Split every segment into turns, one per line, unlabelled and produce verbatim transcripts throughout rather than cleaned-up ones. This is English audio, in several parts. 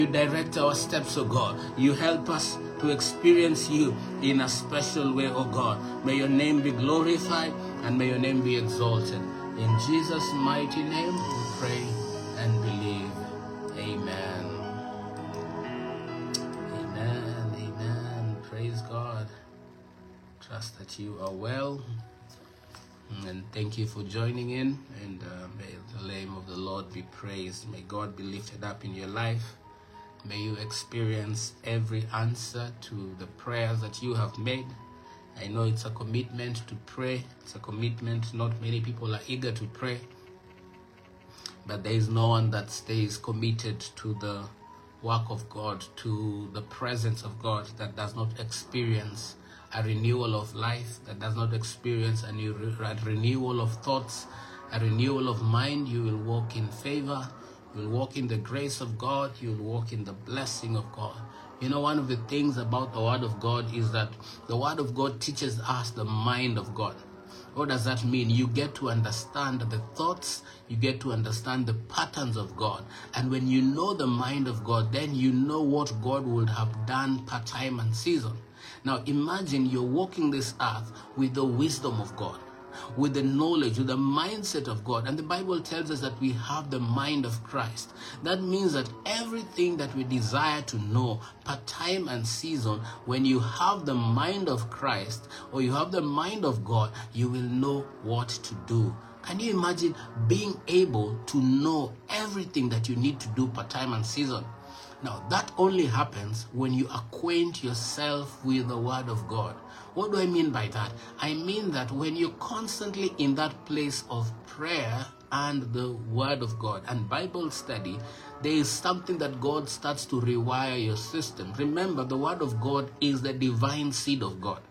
You direct our steps, O God. You help us to experience you in a special way, O God. May your name be glorified and may your name be exalted. In Jesus' mighty name, we pray and believe. Amen. Amen. Amen. Praise God. Trust that you are well. And thank you for joining in. And uh, may the name of the Lord be praised. May God be lifted up in your life. May you experience every answer to the prayers that you have made. I know it's a commitment to pray. It's a commitment. Not many people are eager to pray. But there is no one that stays committed to the work of God, to the presence of God, that does not experience a renewal of life, that does not experience a, new, a renewal of thoughts, a renewal of mind. You will walk in favor. You will walk in the grace of God. You will walk in the blessing of God. You know, one of the things about the Word of God is that the Word of God teaches us the mind of God. What does that mean? You get to understand the thoughts, you get to understand the patterns of God. And when you know the mind of God, then you know what God would have done per time and season. Now imagine you're walking this earth with the wisdom of God, with the knowledge, with the mindset of God. And the Bible tells us that we have the mind of Christ. That means that everything that we desire to know per time and season, when you have the mind of Christ or you have the mind of God, you will know what to do. Can you imagine being able to know everything that you need to do per time and season? Now, that only happens when you acquaint yourself with the Word of God. What do I mean by that? I mean that when you're constantly in that place of prayer and the Word of God and Bible study, there is something that God starts to rewire your system. Remember, the Word of God is the divine seed of God.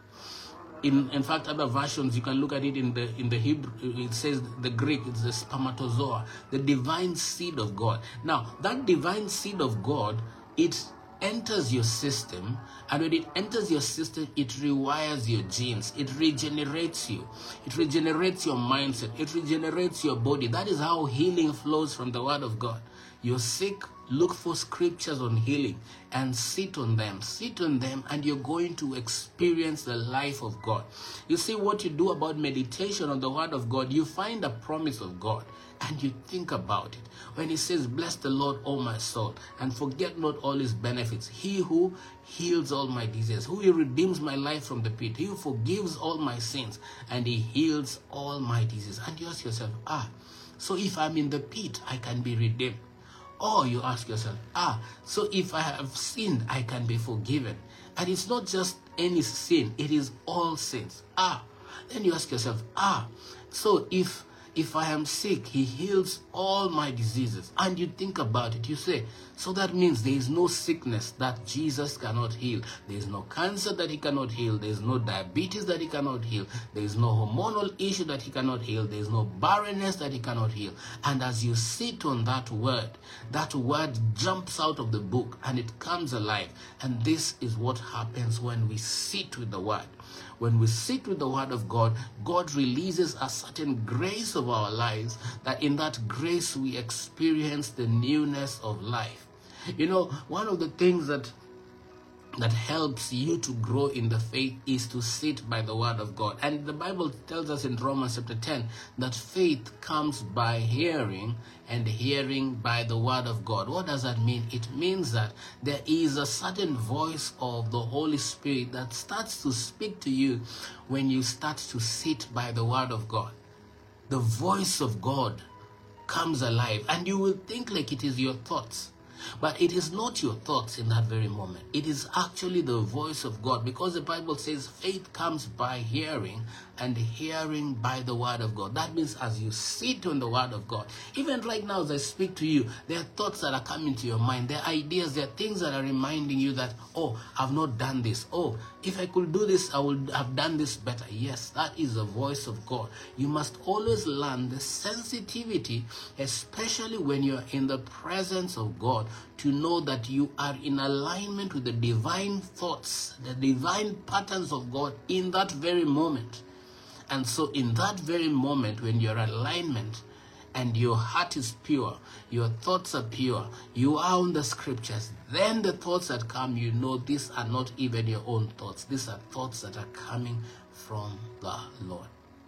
In, in fact, other versions, you can look at it in the in the Hebrew, it says the Greek, it's the spermatozoa, the divine seed of God. Now, that divine seed of God, it enters your system, and when it enters your system, it rewires your genes, it regenerates you, it regenerates your mindset, it regenerates your body. That is how healing flows from the Word of God. You're sick, look for scriptures on healing and sit on them. Sit on them and you're going to experience the life of God. You see, what you do about meditation on the Word of God, you find a promise of God and you think about it. When He says, bless the Lord, O my soul, and forget not all His benefits. He who heals all my diseases, who redeems my life from the pit, He who forgives all my sins, and He heals all my diseases. And you ask yourself, ah, so if I'm in the pit, I can be redeemed. Or you ask yourself, ah, so if I have sinned, I can be forgiven. And it's not just any sin, it is all sins. Ah, then you ask yourself, ah, so if if I am sick, He heals all my diseases. And you think about it, you say, so that means there is no sickness that Jesus cannot heal. There is no cancer that He cannot heal. There is no diabetes that He cannot heal. There is no hormonal issue that He cannot heal. There is no barrenness that He cannot heal. And as you sit on that word, that word jumps out of the book and it comes alive. And this is what happens when we sit with the word. When we sit with the Word of God, God releases a certain grace of our lives, that in that grace we experience the newness of life. You know, one of the things that that helps you to grow in the faith is to sit by the Word of God. And the Bible tells us in Romans chapter ten that faith comes by hearing, and hearing by the Word of God. What does that mean? It means that there is a certain voice of the Holy Spirit that starts to speak to you when you start to sit by the Word of God. The voice of God comes alive, and you will think like it is your thoughts. But it is not your thoughts in that very moment. It is actually the voice of God, because the Bible says faith comes by hearing, and hearing by the Word of God. That means as you sit on the Word of God, even right now as I speak to you, there are thoughts that are coming to your mind. There are ideas, there are things that are reminding you that, oh, I've not done this. Oh, if I could do this, I would have done this better. Yes, that is the voice of God. You must always learn the sensitivity, especially when you're in the presence of God, to know that you are in alignment with the divine thoughts, the divine patterns of God in that very moment. And so in that very moment, when you're in alignment, and your heart is pure, your thoughts are pure, you are on the scriptures, then the thoughts that come, you know these are not even your own thoughts. These are thoughts that are coming from the Lord.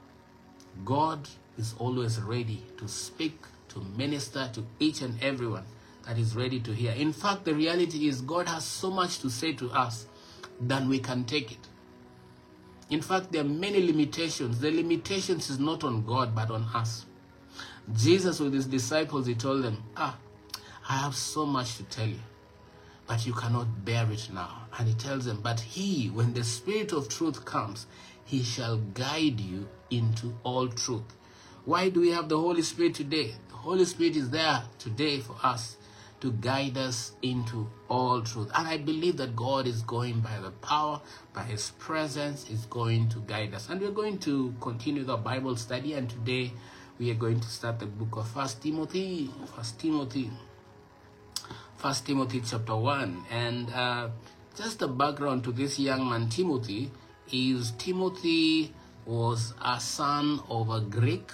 God is always ready to speak, to minister to each and everyone that is ready to hear. In fact, the reality is God has so much to say to us than we can take it. In fact, there are many limitations. The limitations is not on God, but on us. Jesus, with his disciples, he told them, ah, I have so much to tell you, but you cannot bear it now. And he tells them, but he, when the Spirit of truth comes, he shall guide you into all truth. Why do we have the Holy Spirit today? The Holy Spirit is there today for us to guide us into all truth. And I believe that God is going by the power, by his presence, is going to guide us. And we're going to continue the Bible study, and today we are going to start the book of First Timothy. First Timothy. First Timothy chapter one. And uh, just the background to this young man, Timothy, is Timothy was a son of a Greek,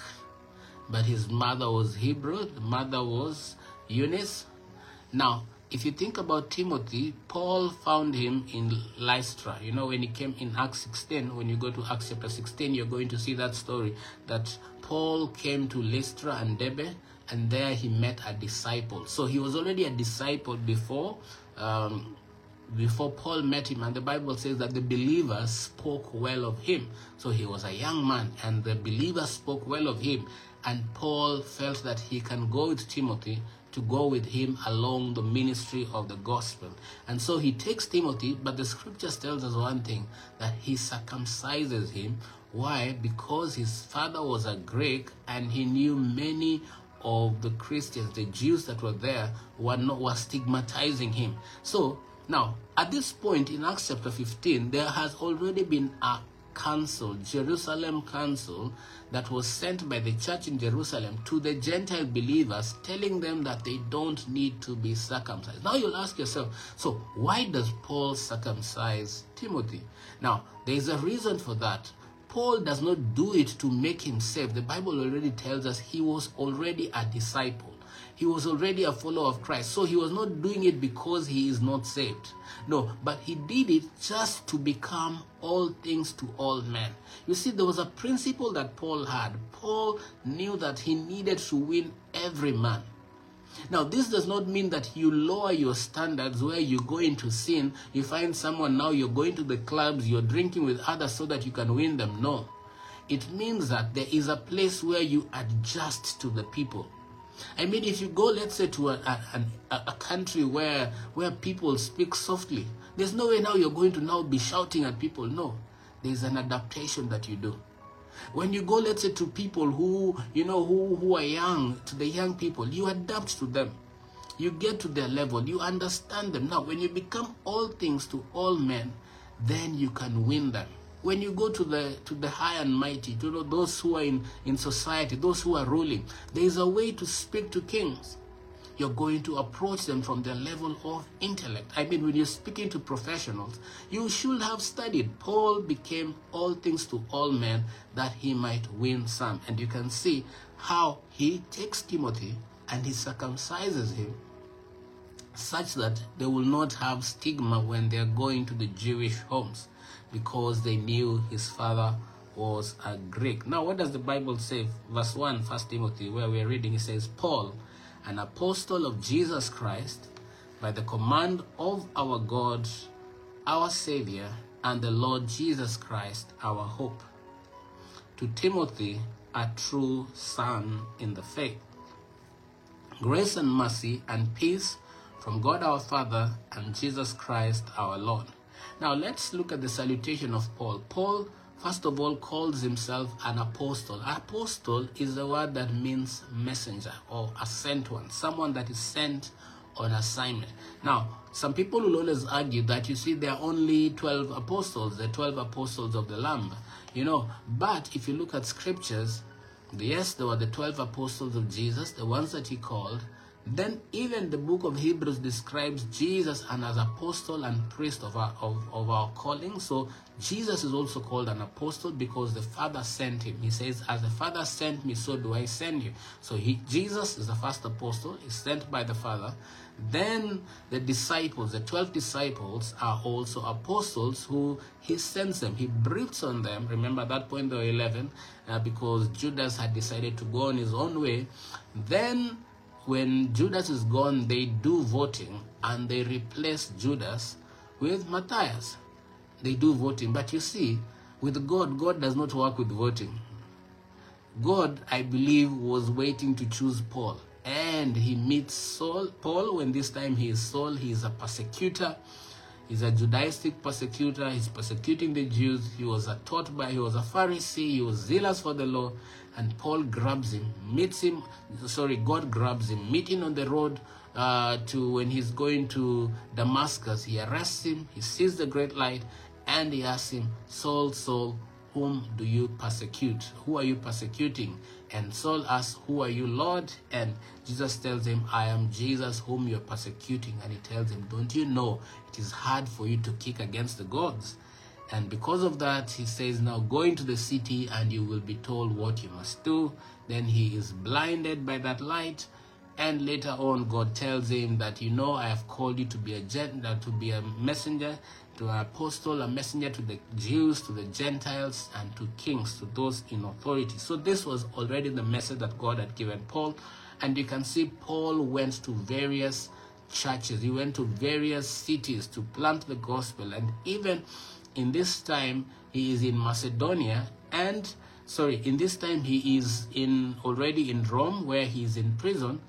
but his mother was Hebrew. The mother was Eunice. Now, if you think about Timothy, Paul found him in Lystra. You know, when he came in Acts sixteen, when you go to Acts chapter sixteen, you're going to see that story, that Paul came to Lystra and Derbe, and there he met a disciple. So he was already a disciple before, um, before Paul met him, and the Bible says that the believers spoke well of him. So he was a young man, and the believers spoke well of him, and Paul felt that he can go with Timothy to go with him along the ministry of the gospel. And so he takes Timothy, but the scriptures tells us one thing, that he circumcises him. Why? Because his father was a Greek, and he knew many of the Christians, the Jews that were there, were not were stigmatizing him. So now, at this point in Acts chapter fifteen, there has already been a council, Jerusalem council, that was sent by the church in Jerusalem to the Gentile believers, telling them that they don't need to be circumcised. Now you'll ask yourself, so why does Paul circumcise Timothy? Now, there is a reason for that. Paul does not do it to make him saved. The Bible already tells us he was already a disciple. He was already a follower of Christ. So he was not doing it because he is not saved. No, but he did it just to become all things to all men. You see, there was a principle that Paul had. Paul knew that he needed to win every man. Now, this does not mean that you lower your standards where you go into sin. You find someone now, you're going to the clubs, you're drinking with others so that you can win them. No. It means that there is a place where you adjust to the people. I mean, if you go, let's say, to a, a, a country where, where people speak softly, there's no way now you're going to now be shouting at people. No, there's an adaptation that you do. When you go, let's say, to people who, you know, who, who are young, to the young people, you adapt to them. You get to their level, you understand them. Now, when you become all things to all men, then you can win them. When you go to the to the high and mighty, to know those who are in, in society, those who are ruling, there is a way to speak to kings. You're going to approach them from their level of intellect. I mean, when you're speaking to professionals, you should have studied. Paul became all things to all men that he might win some. And you can see how he takes Timothy and he circumcises him such that they will not have stigma when they're going to the Jewish homes, because they knew his father was a Greek. Now, what does the Bible say? Verse one, First Timothy, where we're reading, it says, Paul, an apostle of Jesus Christ, by the command of our God, our Savior, and the Lord Jesus Christ, our hope. To Timothy, a true son in the faith. Grace and mercy and peace from God our Father and Jesus Christ our Lord. Now let's look at the salutation of Paul. Paul, first of all, calls himself an apostle. Apostle is the word that means messenger or a sent one, someone that is sent on assignment. Now, some people will always argue that, you see, there are only twelve apostles, the twelve apostles of the Lamb, you know. But if you look at scriptures, yes, there were the twelve apostles of Jesus, the ones that he called. Then even the book of Hebrews describes Jesus and as apostle and priest of our, of, of our calling. So Jesus is also called an apostle because the Father sent him. He says, as the Father sent me, so do I send you. So he, Jesus is the first apostle, is sent by the Father. Then the disciples, the twelve disciples, are also apostles who he sends them. He breathes on them. Remember, at that point they were eleven, uh, because Judas had decided to go on his own way. Then when Judas is gone, they do voting and they replace Judas with Matthias. They do voting. But you see, with God, God does not work with voting. God, I believe, was waiting to choose Paul. And he meets Saul, Paul, when this time he is Saul. He is a persecutor. He's a Judaistic persecutor. He's persecuting the Jews. He was a taught by, he was a Pharisee. He was zealous for the law. And Paul grabs him, meets him, sorry, God grabs him, meeting on the road uh, to when he's going to Damascus. He arrests him, he sees the great light, and he asks him, Saul, Saul, whom do you persecute? Who are you persecuting? And Saul asks, who are you, Lord? And Jesus tells him, I am Jesus whom you're persecuting. And he tells him, don't you know it is hard for you to kick against the gods? And because of that, he says, now go into the city and you will be told what you must do. Then he is blinded by that light. And later on, God tells him that, you know, I have called you to be a gent, to be a messenger, to an apostle, a messenger to the Jews, to the Gentiles, and to kings, to those in authority. So this was already the message that God had given Paul. And you can see Paul went to various churches. He went to various cities to plant the gospel. And even in this time, he is in Macedonia, and, sorry, in this time he is in already in Rome, where he is in prison.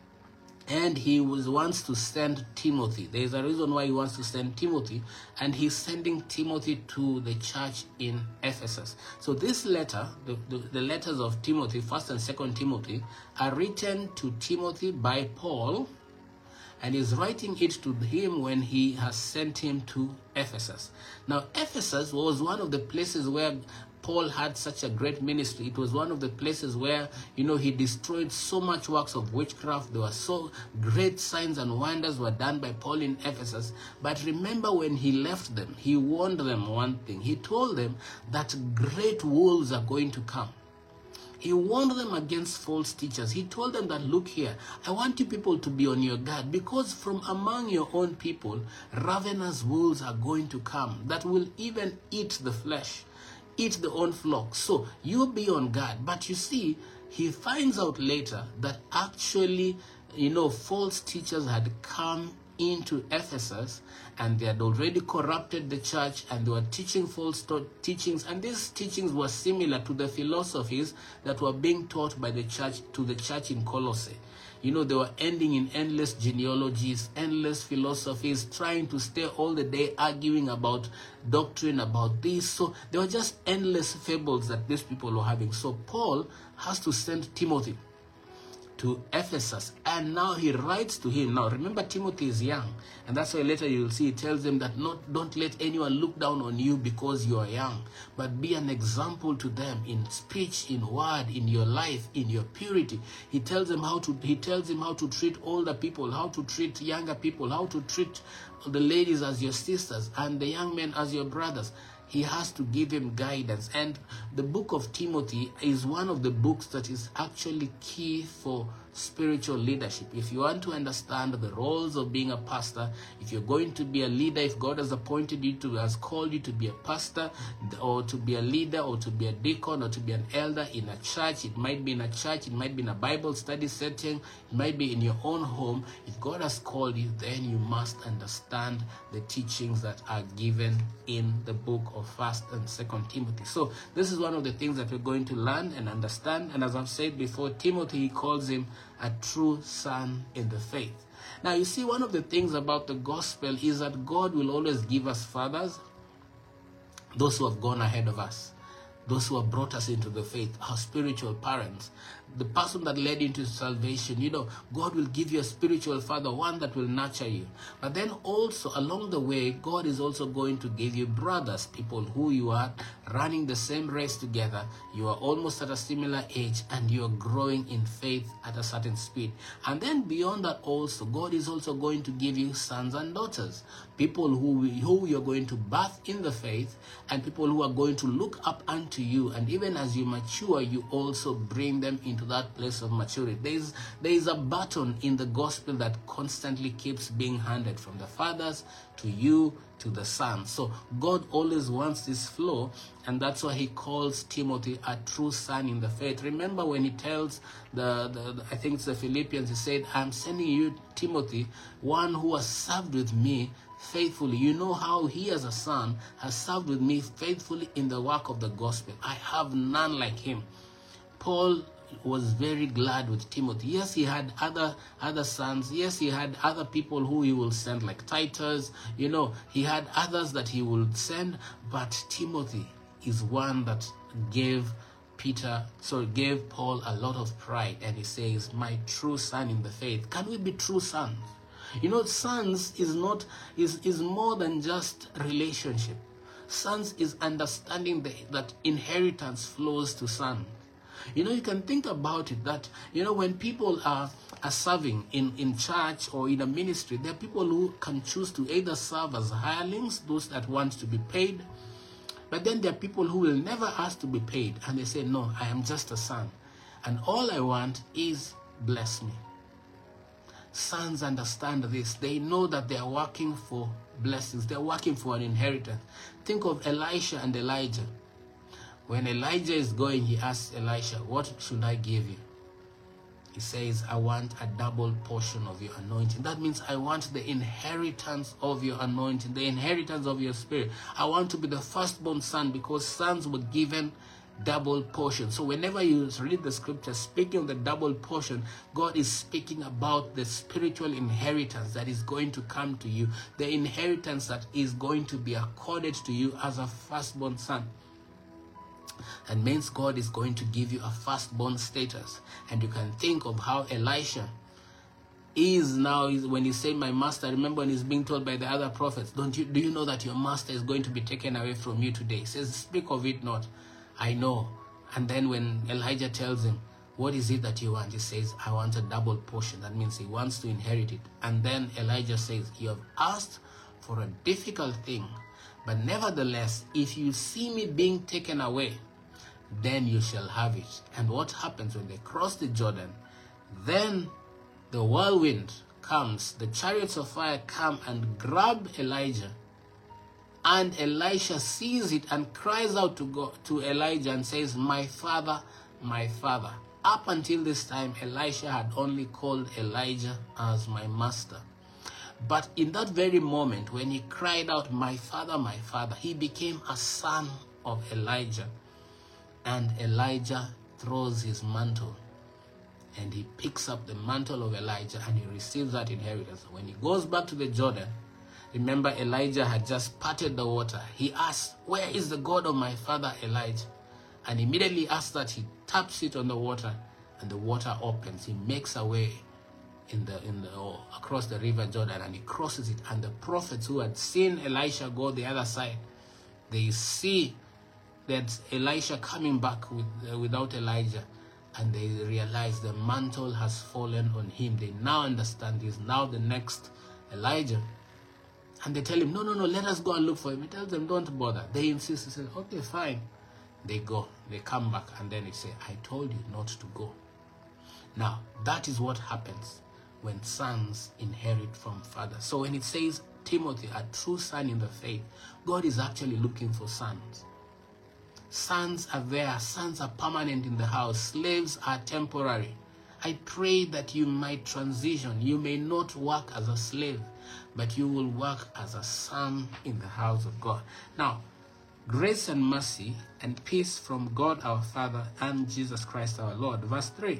And he was, wants to send Timothy. There is a reason why he wants to send Timothy. And he's sending Timothy to the church in Ephesus. So this letter, the, the, the letters of Timothy, First and Second Timothy, are written to Timothy by Paul. And he's writing it to him when he has sent him to Ephesus. Now, Ephesus was one of the places where Paul had such a great ministry. It was one of the places where, you know, he destroyed so much works of witchcraft. There were so great signs and wonders were done by Paul in Ephesus. But remember, when he left them, he warned them one thing. He told them that great wolves are going to come. He warned them against false teachers. He told them that, look here, I want you people to be on your guard, because from among your own people, ravenous wolves are going to come that will even eat the flesh, eat the own flock. So you be on guard. But you see, he finds out later that actually, you know, false teachers had come into Ephesus, and they had already corrupted the church, and they were teaching false teachings, and these teachings were similar to the philosophies that were being taught by the church to the church in Colossae. You know, they were ending in endless genealogies, endless philosophies, trying to stay all the day arguing about doctrine, about this. So there were just endless fables that these people were having. So Paul has to send Timothy to Ephesus, and now he writes to him. Now remember, Timothy is young, and that's why later you'll see he tells them that not don't let anyone look down on you because you are young, but be an example to them in speech, in word, in your life, in your purity. He tells them how to he tells him how to treat older people, how to treat younger people, how to treat the ladies as your sisters and the young men as your brothers. He has to give him guidance. And the book of Timothy is one of the books that is actually key for spiritual leadership. If you want to understand the roles of being a pastor, if you're going to be a leader, if God has appointed you to, has called you to be a pastor, or to be a leader, or to be a deacon, or to be an elder in a church, it might be in a church, it might be in a Bible study setting, it might be in your own home. If God has called you, then you must understand the teachings that are given in the book of First and Second Timothy. So this is one of the things that we're going to learn and understand. And as I've said before, Timothy, he calls him a true son in the faith. Now, you see, one of the things about the gospel is that God will always give us fathers, those who have gone ahead of us. those who have brought us into the faith, our spiritual parents, the person that led into salvation. You know, God will give you a spiritual father, one that will nurture you. But then also along the way, God is also going to give you brothers, people who you are running the same race together. You are almost at a similar age and you are growing in faith at a certain speed. And then beyond that also, God is also going to give you sons and daughters, people who, who you're going to birth in the faith, and people who are going to look up unto you. And even as you mature, you also bring them into that place of maturity. There is, there is a baton in the gospel that constantly keeps being handed from the fathers to you to the sons. So God always wants this flow, and that's why he calls Timothy a true son in the faith. Remember when he tells the, the, the I think it's the Philippians, he said, I'm sending you Timothy, one who has served with me faithfully. You know how he as a son has served with me faithfully in the work of the gospel. I have none like him. Paul was very glad with Timothy. Yes, he had other other sons. Yes, he had other people who he will send, like Titus. You know, he had others that he would send, but Timothy is one that gave Peter, so gave Paul a lot of pride, and he says, my true son in the faith. Can we be true sons? You know, sons is not is is more than just relationship. Sons is understanding the, that inheritance flows to sons. You know, you can think about it that, you know, when people are, are serving in, in church or in a ministry, there are people who can choose to either serve as hirelings, those that want to be paid. But then there are people who will never ask to be paid, and they say, no, I am just a son, and all I want is bless me. Sons understand this. They know that they are working for blessings. They're working for an inheritance. Think of Elisha and Elijah. When Elijah is going, he asks Elisha, what should I give you? He says, I want a double portion of your anointing. That means I want the inheritance of your anointing, the inheritance of your spirit. I want to be the firstborn son, because sons were given double portion. So whenever you read the scripture speaking of the double portion, God is speaking about the spiritual inheritance that is going to come to you, the inheritance that is going to be accorded to you as a firstborn son. And means God is going to give you a firstborn status. And you can think of how Elisha is now, is when he said, my master, remember when he's being told by the other prophets, don't you, do you know that your master is going to be taken away from you today? He says, speak of it not. I know. And then when Elijah tells him, what is it that you want? He says, I want a double portion. That means he wants to inherit it. And then Elijah says, you have asked for a difficult thing, but nevertheless, if you see me being taken away, then you shall have it. And what happens when they cross the Jordan? Then the whirlwind comes, the chariots of fire come and grab Elijah. And Elisha sees it and cries out to God, to Elijah, and says, my father, my father. Up until this time, Elisha had only called Elijah as my master. But in that very moment, when he cried out, my father, my father, he became a son of Elijah. And Elijah throws his mantle, and he picks up the mantle of Elijah, and he receives that inheritance. When he goes back to the Jordan, remember Elijah had just parted the water. He asked, where is the God of my father Elijah? And immediately after that, he taps it on the water, and the water opens. He makes a way in the in the oh, across the river Jordan, and he crosses it. And the prophets who had seen Elisha go the other side, they see that Elisha coming back with, uh, without Elijah, and they realize the mantle has fallen on him. They now understand he's now the next Elijah. And they tell him, no, no, no, let us go and look for him. He tells them, don't bother. They insist. He says, okay, fine. They go. They come back, and then they say, I told you not to go. Now, that is what happens when sons inherit from fathers. So when it says Timothy, a true son in the faith, God is actually looking for sons. Sons are there. Sons are permanent in the house. Slaves are temporary. I pray that you might transition. You may not work as a slave, but you will work as a son in the house of God. Now, grace and mercy and peace from God our Father and Jesus Christ our Lord. Verse three.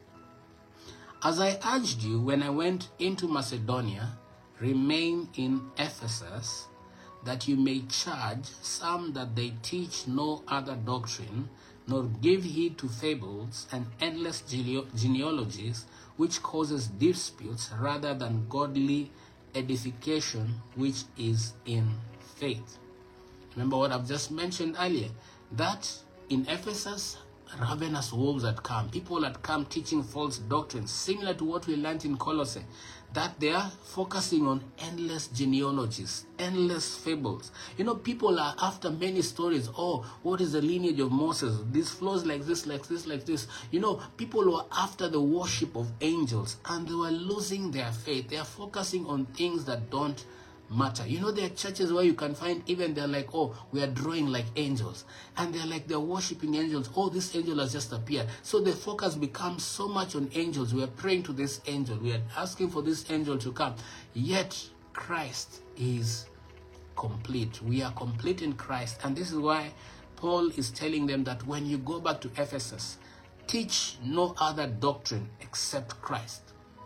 As I urged you when I went into Macedonia, remain in Ephesus, that you may charge some that they teach no other doctrine, nor give heed to fables and endless genealogies, which causes disputes rather than godly edification, which is in faith. Remember what I've just mentioned earlier, that in Ephesus, ravenous wolves had come. People had come teaching false doctrines, similar to what we learned in Colossae, that they are focusing on endless genealogies, endless fables. You know, people are after many stories. Oh, what is the lineage of Moses? This flows like this, like this, like this. You know, people were after the worship of angels, and they were losing their faith. They are focusing on things that don't matter. You know, there are churches where you can find even they're like, oh, we are drawing like angels, and they're like they're worshiping angels. Oh, this angel has just appeared. So the focus becomes so much on angels. We are praying to this angel, we are asking for this angel to come, yet Christ is complete. We are complete in Christ. And this is why Paul is telling them that when you go back to Ephesus, teach no other doctrine except Christ.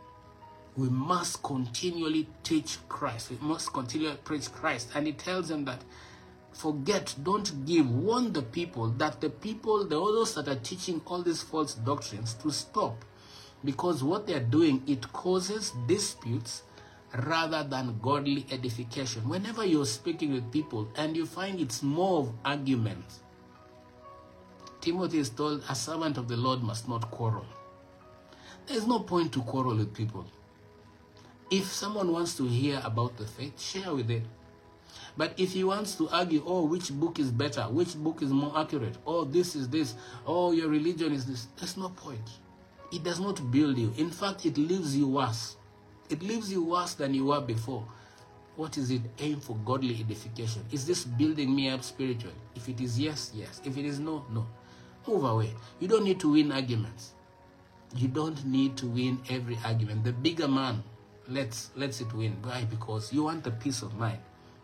We must continually teach Christ. We must continually preach Christ. And he tells them that, forget, don't give, warn the people that the people, the others that are teaching all these false doctrines, to stop. Because what they're doing, it causes disputes rather than godly edification. Whenever you're speaking with people and you find it's more of argument, Timothy is told, a servant of the Lord must not quarrel. There's no point to quarrel with people. If someone wants to hear about the faith, share with it. But if he wants to argue, oh, which book is better, which book is more accurate, oh, this is this, oh, your religion is this, there's no point. It does not build you. In fact, it leaves you worse. It leaves you worse than you were before. What is it? Aim for godly edification. Is this building me up spiritually? If it is yes, yes. If it is no, no. Move away. You don't need to win arguments. You don't need to win every argument. The bigger man, Let's let's it win. Why? Because you want the peace of mind.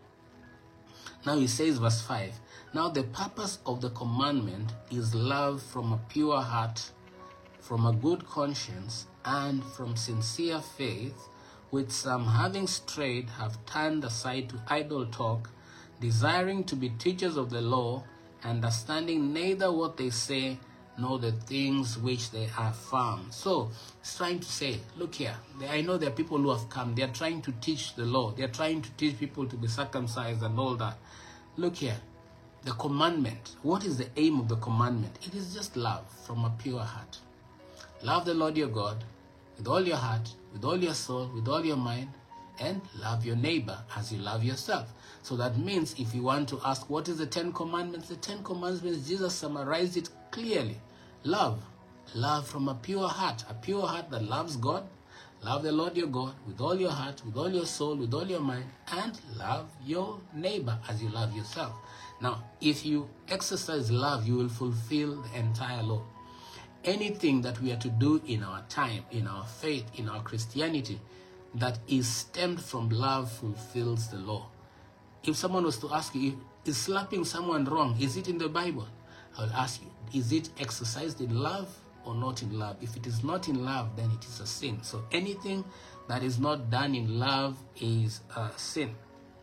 Now he says, verse five, now the purpose of the commandment is love from a pure heart, from a good conscience, and from sincere faith, which some having strayed have turned aside to idle talk, desiring to be teachers of the law, understanding neither what they say nor the things which they affirm. So it's trying to say, look here, I know there are people who have come, they are trying to teach the law, they are trying to teach people to be circumcised and all that. Look here, the commandment, what is the aim of the commandment? It is just love from a pure heart. Love the Lord your God with all your heart, with all your soul, with all your mind, and love your neighbor as you love yourself. So that means if you want to ask what is the Ten Commandments, the Ten Commandments, Jesus summarized it clearly. Love. Love from a pure heart. A pure heart that loves God. Love the Lord your God with all your heart, with all your soul, with all your mind, and love your neighbor as you love yourself. Now, if you exercise love, you will fulfill the entire law. Anything that we are to do in our time, in our faith, in our Christianity, that is stemmed from love fulfills the law. If someone was to ask you, is slapping someone wrong? Is it in the Bible? I will ask you, is it exercised in love or not in love? If it is not in love, then it is a sin. So anything that is not done in love is a sin.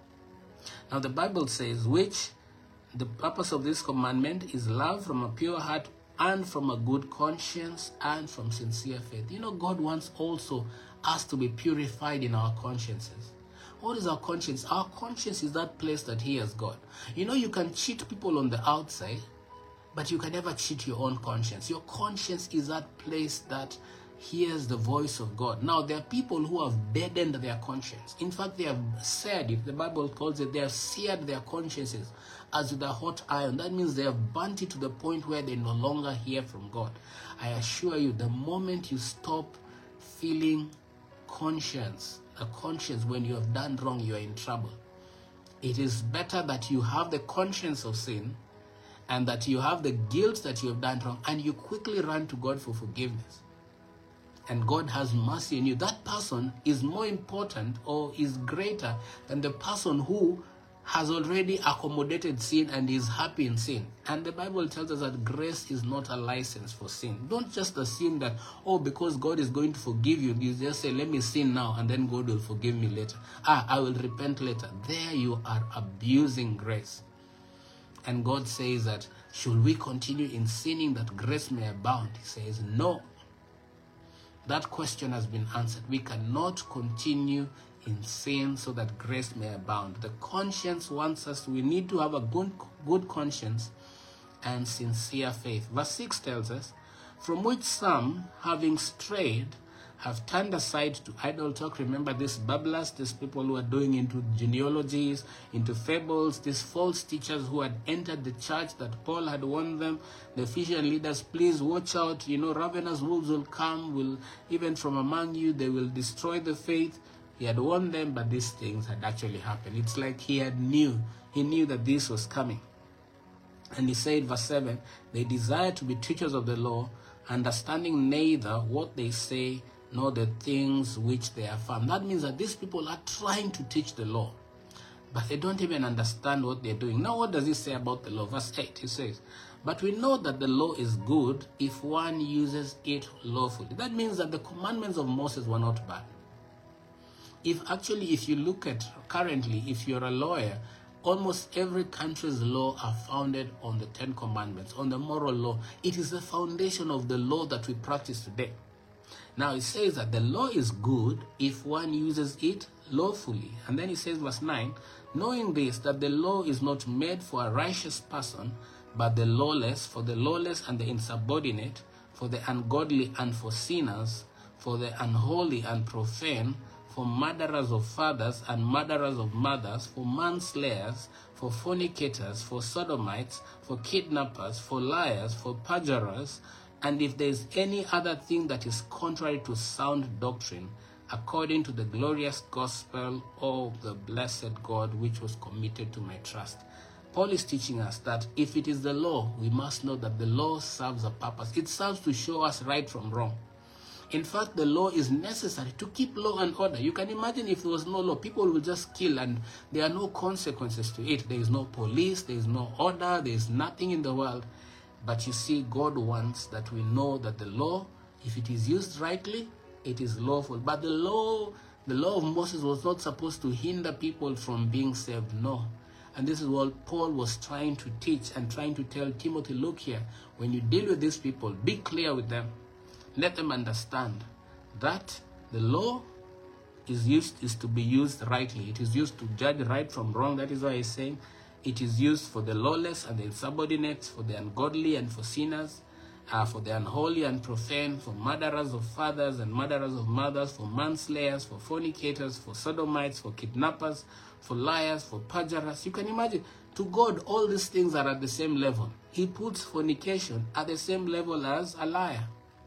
Now the Bible says, which the purpose of this commandment is love from a pure heart and from a good conscience and from sincere faith. You know, God wants also us to be purified in our consciences. What is our conscience? Our conscience is that place that hears God. You know, you can cheat people on the outside, but you can never cheat your own conscience. Your conscience is that place that hears the voice of God. Now, there are people who have deadened their conscience. In fact, they have said it, the Bible calls it, they have seared their consciences as with a hot iron. That means they have burnt it to the point where they no longer hear from God. I assure you, the moment you stop feeling conscience, a conscience when you have done wrong, you are in trouble. It is better that you have the conscience of sin and that you have the guilt that you have done wrong, and you quickly run to God for forgiveness. And God has mercy on you. That person is more important or is greater than the person who has already accommodated sin and is happy in sin. And the Bible tells us that grace is not a license for sin. Don't just assume that, oh, because God is going to forgive you, you just say, let me sin now, and then God will forgive me later. Ah, I will repent later. There you are abusing grace. And God says that, should we continue in sinning that grace may abound? He says, no. That question has been answered. We cannot continue in sin so that grace may abound. The conscience wants us, we need to have a good, good conscience and sincere faith. Verse six tells us, from which some, having strayed, have turned aside to idle talk. Remember these babblers, these people who are doing into genealogies, into fables, these false teachers who had entered the church that Paul had warned them. The Ephesian leaders, please watch out. You know, ravenous wolves will come, will even from among you, they will destroy the faith. He had warned them, but these things had actually happened. It's like he had knew. He knew that this was coming. And he said, verse seven, they desire to be teachers of the law, understanding neither what they say nor the things which they affirm. That means that these people are trying to teach the law, but they don't even understand what they're doing. Now, what does he say about the law? Verse eight, he says, but we know that the law is good if one uses it lawfully. That means that the commandments of Moses were not bad. If actually, if you look at currently, if you're a lawyer, almost every country's law are founded on the Ten Commandments, on the moral law. It is the foundation of the law that we practice today. Now, it says that the law is good if one uses it lawfully. And then it says, verse nine, knowing this, that the law is not made for a righteous person, but the lawless, for the lawless and the insubordinate, for the ungodly and for sinners, for the unholy and profane, for murderers of fathers and murderers of mothers, for manslayers, for fornicators, for sodomites, for kidnappers, for liars, for perjurers, and if there is any other thing that is contrary to sound doctrine, according to the glorious gospel of the blessed God, which was committed to my trust. Paul is teaching us that if it is the law, we must know that the law serves a purpose. It serves to show us right from wrong. In fact, the law is necessary to keep law and order. You can imagine if there was no law, people will just kill and there are no consequences to it. There is no police, there is no order, there is nothing in the world. But you see, God wants that we know that the law, if it is used rightly, it is lawful. But the law, the law of Moses was not supposed to hinder people from being saved, no. And this is what Paul was trying to teach and trying to tell Timothy, look here, when you deal with these people, be clear with them. Let them understand that the law is used is to be used rightly. It is used to judge right from wrong. That is why he's saying it is used for the lawless and the insubordinate, for the ungodly and for sinners, uh, for the unholy and profane, for murderers of fathers and murderers of mothers, for manslayers, for fornicators, for sodomites, for kidnappers, for liars, for perjurers. You can imagine, to God, all these things are at the same level. He puts fornication at the same level as a liar.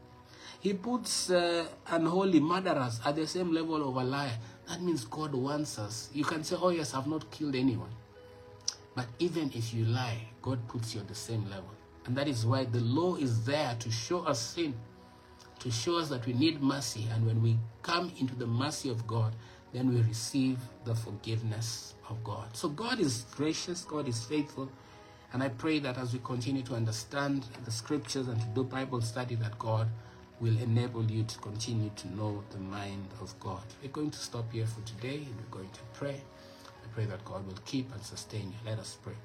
He puts uh, unholy murderers at the same level of a liar. That means God wants us. You can say, oh yes, I've not killed anyone. But even if you lie, God puts you at the same level. And that is why the law is there to show us sin, to show us that we need mercy. And when we come into the mercy of God, then we receive the forgiveness of God. So God is gracious, God is faithful. And I pray that as we continue to understand the scriptures and to do Bible study, that God will enable you to continue to know the mind of God. We're going to stop here for today and we're going to pray. I pray that God will keep and sustain you. Let us pray.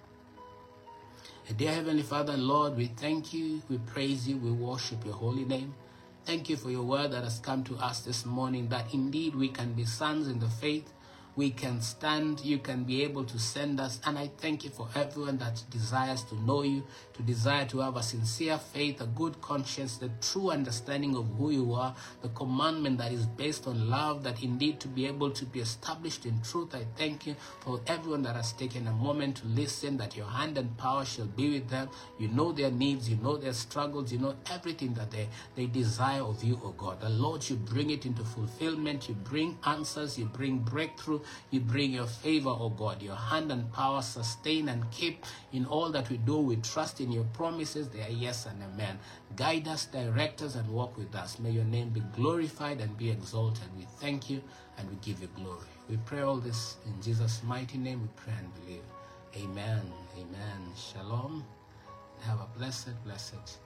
Dear Heavenly Father, Lord, we thank you, we praise you, we worship your holy name. Thank you for your word that has come to us this morning, that indeed we can be sons in the faith. We can stand, you can be able to send us. And I thank you for everyone that desires to know you, to desire to have a sincere faith, a good conscience, the true understanding of who you are, the commandment that is based on love, that indeed to be able to be established in truth. I thank you for everyone that has taken a moment to listen, that your hand and power shall be with them. You know their needs, you know their struggles, you know everything that they, they desire of you, oh God. The Lord, you bring it into fulfillment, you bring answers, you bring breakthrough. You bring your favor, oh God. Your hand and power sustain and keep in all that we do. We trust in your promises. They are yes and amen. Guide us, direct us, and walk with us. May your name be glorified and be exalted. We thank you and we give you glory. We pray all this in Jesus' mighty name. We pray and believe. Amen. Amen. Shalom. Have a blessed, blessed